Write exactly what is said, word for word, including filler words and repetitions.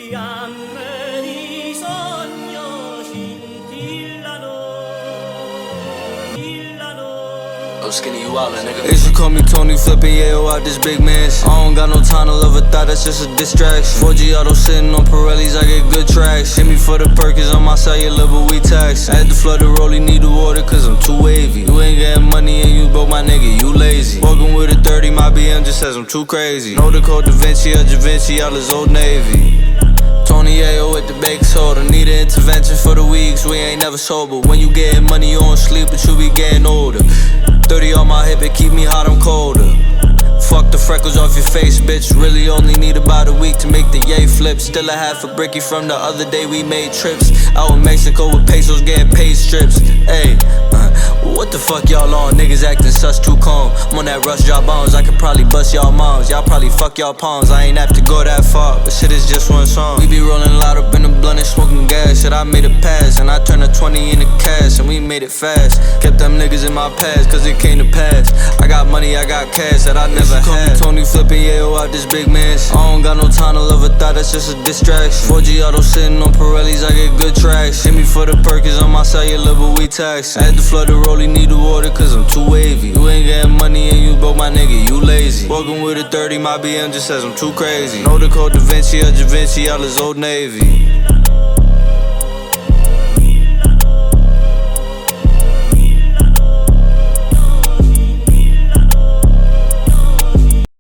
fiamme di sogno scintillano, scintillano. Oh, skinny, you out, nigga. They used to call me Tony, flipping yayo out this big mansion. I don't got no time to love a thought, that's just a distraction. four G auto sitting on Pirellis, I get good tracks. Hit me for the Perkins on my cellular, but we tax. I had to flood the rollie, need the water, cause I'm too wavy. You ain't getting money and you broke, my nigga, you lazy. Walking with a thirty, my B M just says I'm too crazy. Know the code Da Vinci or Da Vinci, all is Old Navy. Tony Ayo with the baking soda. Need an intervention for the weeks, we ain't never sober. When you getting money, you don't sleep, but you be getting older. thirty on my hip, it keep me hot, I'm colder. Fuck the freckles off your face, bitch. Really only need about a week to make the yay flip. Still a half a bricky from the other day we made trips. Out in Mexico with pesos getting paid strips. Ayy, uh, what the fuck y'all on? Niggas acting sus too calm. I'm on that rush drop bombs, I could probably bust y'all moms. Y'all probably fuck y'all palms, I ain't apt to go that far, but shit is just one song. We be rolling loud up in the blunt and smoking gas. Shit, I made a pass, and I turned a twenty into cash, and we made it fast. Kept them niggas in my past, cause it came to pass. I got money, I got cash that I never had. Tony flipping yayo out this big mansion. I don't got no time to love a thought, that's just a distraction. four G auto sitting on Pirellis, I get good tracks. Hit me for the Perkins on my cellular, but we tax. I had to flood the rollie, need the water, cause I'm too wavy. You ain't getting money and you broke, my nigga, you lazy. Walking with a thirty, my B M just says I'm too crazy. Know the code Da Vinci or Da Vinci, all is Old Navy.